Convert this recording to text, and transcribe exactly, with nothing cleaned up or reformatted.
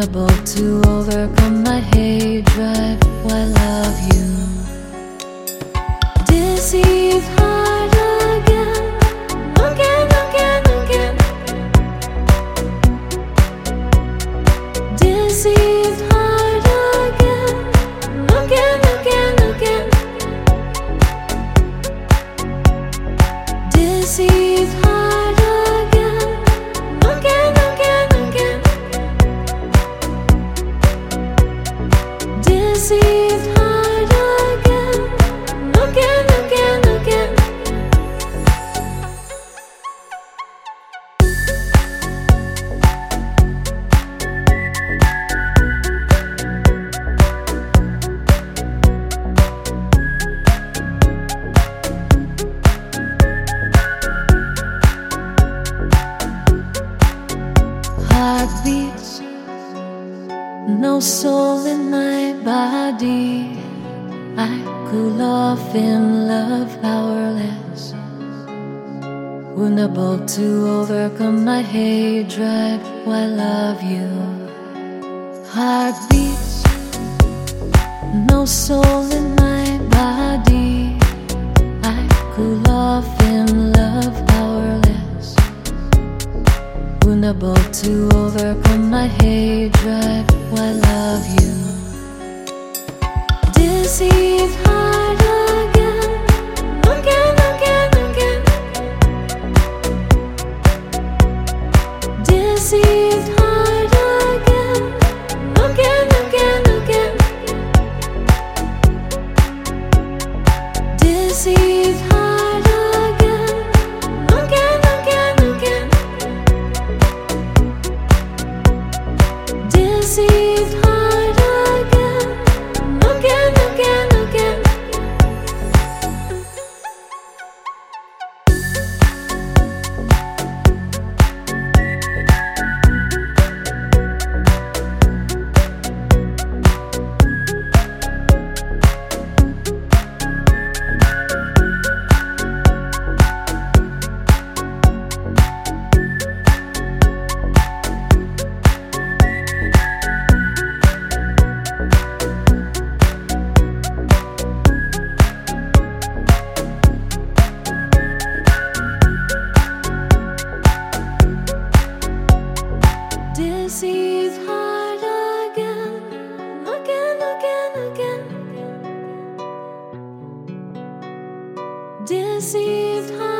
unable to overcome my hatred. Why love you? Deceived heart again, again, again, again. Deceived heart again, again, again, again. Deceived heart again, again, again, again. Deceived heart again, again, again, again. Heartbeats, no soul in my body. I cool off in love, powerless, unable to overcome my hatred. Why love you? Heartbeats, no soul in my body. I cool off in love, powerless, unable to overcome my hatred. Why love you? Deceived heart again, again, again, again. Deceived heart again, again, again, again. Deceived heart again, again, again, again. Deceived heart again, again, again, again. Deceived heart again, again, again, again. Deceived heart.